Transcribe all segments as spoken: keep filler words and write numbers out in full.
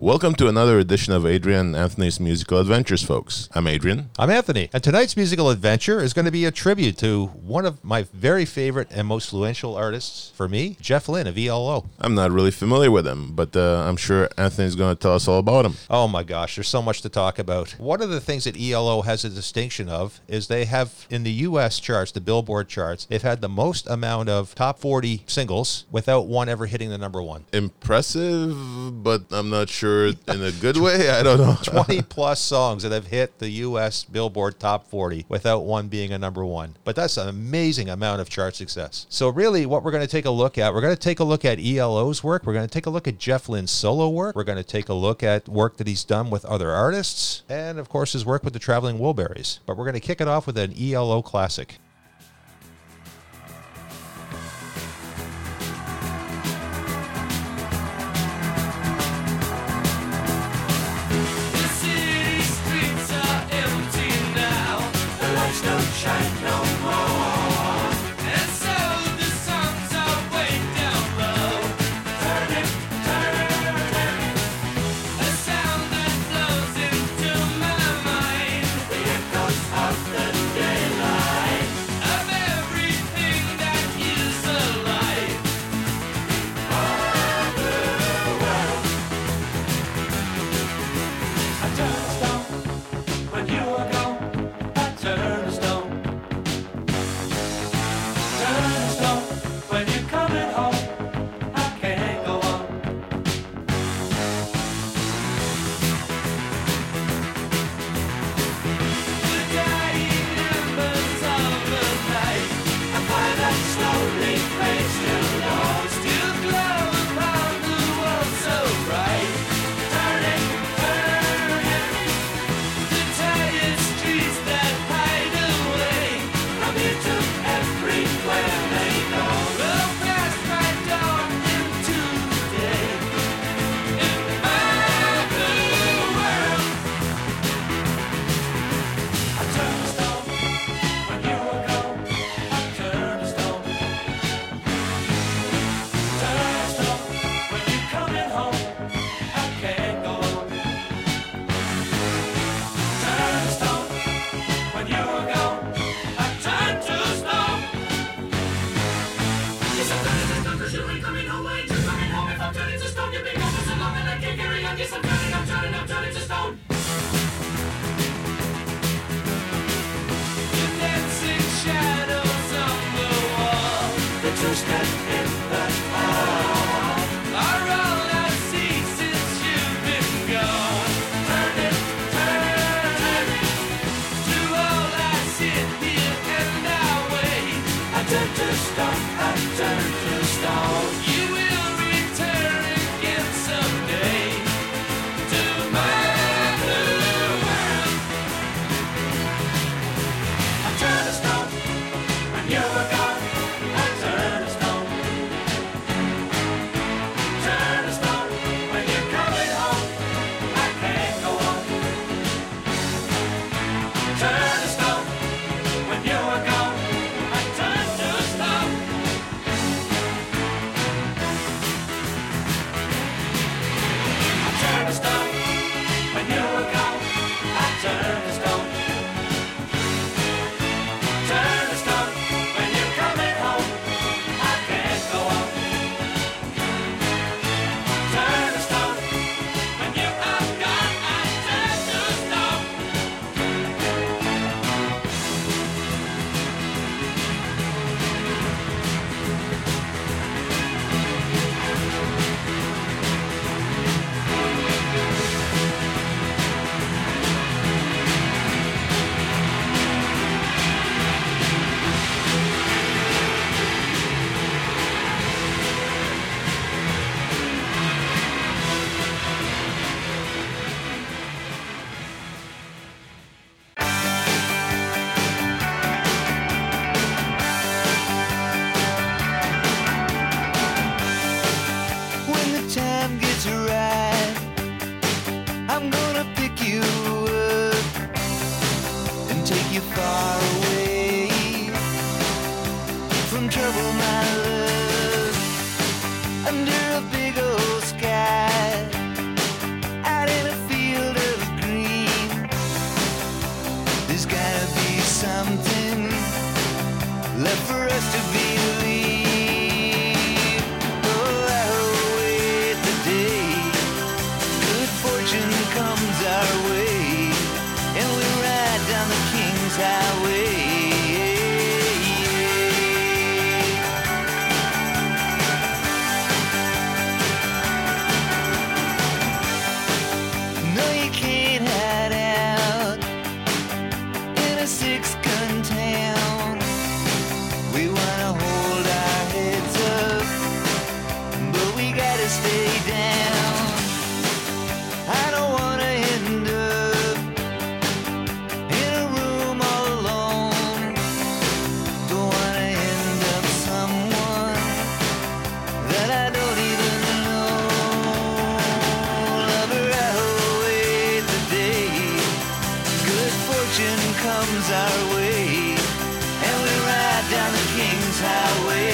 Welcome to another edition of Adrian and Anthony's Musical Adventures, folks. I'm Adrian. I'm Anthony, and tonight's musical adventure is going to be a tribute to one of my very favorite and most influential artists for me, Jeff Lynne of E L O. I'm not really familiar with him, but uh, I'm sure Anthony's going to tell us all about him. Oh my gosh, there's so much to talk about. One of the things that E L O has a distinction of is they have, in the U S charts, the Billboard charts, they've had the most amount of top forty singles without one ever hitting the number one. Impressive, but I'm not sure in a good way. I don't know. twenty plus songs that have hit the U S Billboard top forty without one being a number one. But that's an amazing amount of chart success. So really what we're going to take a look at, we're going to take a look at E L O's work. We're going to take a look at Jeff Lynne's solo work. We're going to take a look at work that he's done with other artists. And of course his work with the Traveling Wilburys. But we're going to kick it off with an E L O classic. Shine no more, and so the songs are way down low. Turn it, turn it, a sound that flows into my mind. The echoes of the daylight, of everything that is alive. All the world. I turn a stone when you are gone. I turn a stone. stay down. I don't wanna end up in a room all alone. Don't wanna end up someone that I don't even know. Lover, I await the day good fortune comes our way, and we ride down the King's Highway.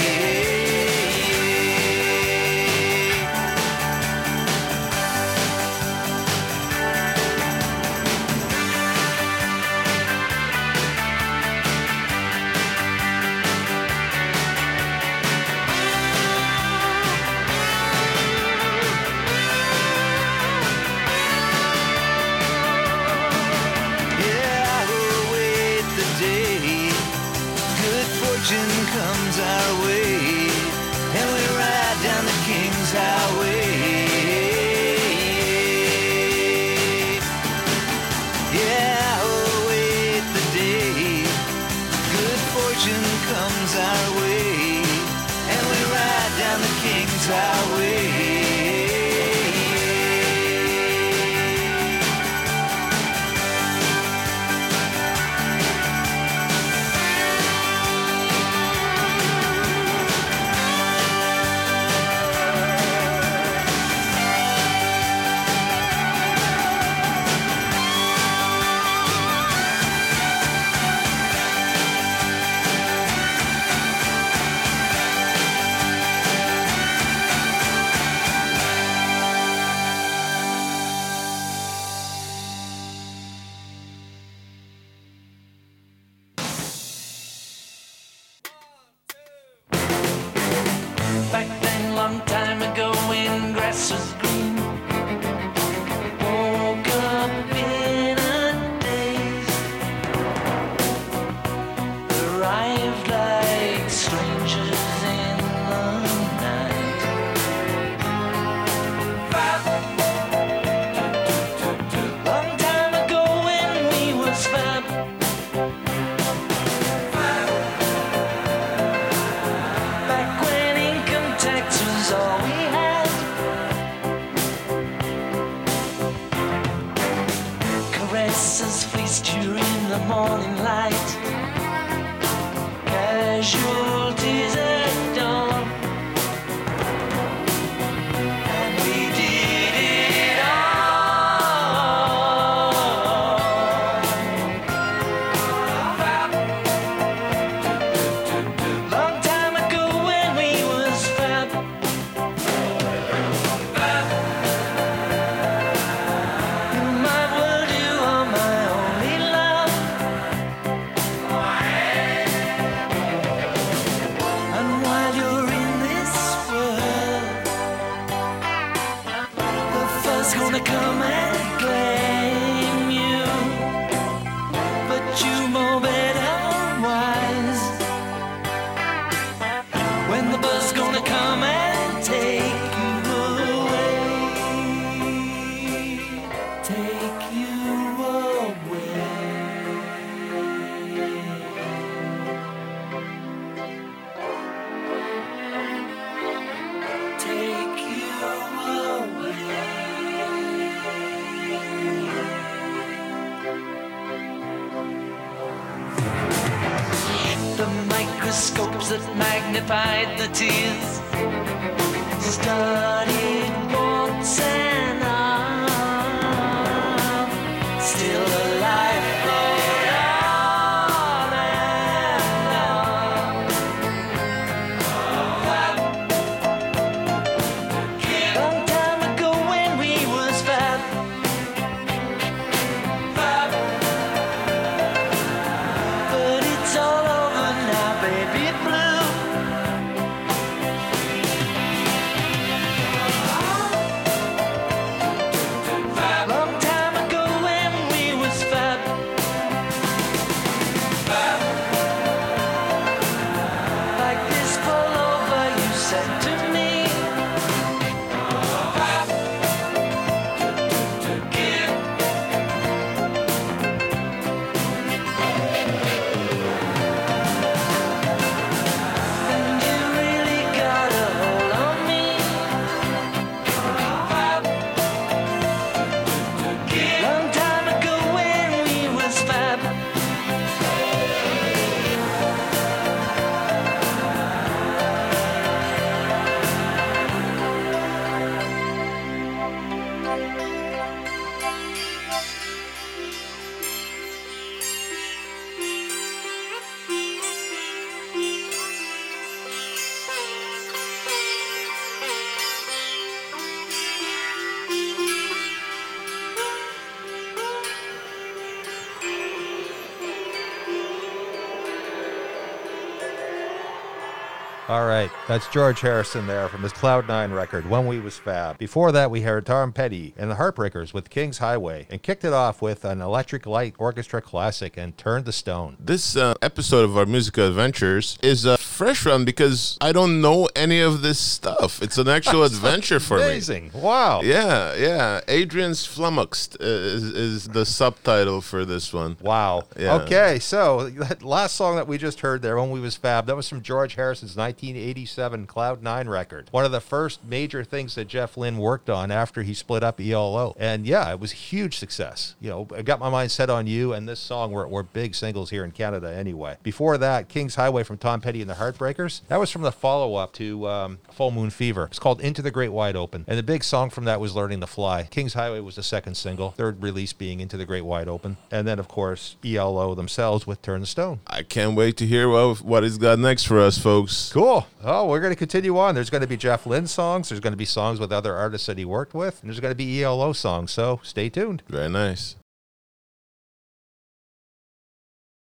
Yeah, I await the day good fortune comes our way, and we ride down the King's Highway. Yeah, I await the day good fortune comes our way, and we ride down the King's Highway. Back then, long time ago, when grass was green, woke up in a daze, arrived like strangers in the night. Long time ago, when we was fab. Back when income tax was all we had, caresses fleeced you in the morning light, casualties at dawn, and we did it all. Long time ago when we was fab. In my world you are my only love, and while you're in this world, the fuss gonna come and claim you, but you know better wise. When the bus gonna come and take you away, take you away. Take you away. The microscopes that magnified the tears studied warts and harm. Still alive, Lord, on and on. Long time ago when we was fab. But it's all over now, baby blue. All right, that's George Harrison there from his Cloud Nine record, When We Was Fab. Before that, we heard Tom Petty and the Heartbreakers with King's Highway, and kicked it off with an Electric Light Orchestra classic and Turn the Stone. This uh, episode of our musical adventures is a fresh one because I don't know any of this stuff. It's an actual adventure for me. Amazing! Wow. Yeah, yeah. Adrian's Flummoxed uh, is, is the subtitle for this one. Wow. Yeah. Okay, so that last song that we just heard there, When We Was Fab, that was from George Harrison's nineteen eighty-seven Cloud Nine record. One of the first major things that Jeff Lynne worked on after he split up E L O. And yeah, it was a huge success. You know, I Got My Mind Set on You and this song were, were big singles here in Canada anyway. Before that, King's Highway from Tom Petty and the Heartbreakers. That was from the follow-up to um, Full Moon Fever. It's called Into the Great Wide Open. And the big song from that was Learning to Fly. King's Highway was the second single, third release being Into the Great Wide Open. And then, of course, E L O themselves with Turn the Stone. I can't wait to hear what, what he's got next for us, folks. Cool. Oh, we're going to continue on. There's going to be Jeff Lynne songs. There's going to be songs with other artists that he worked with. And there's going to be E L O songs. So stay tuned. Very nice.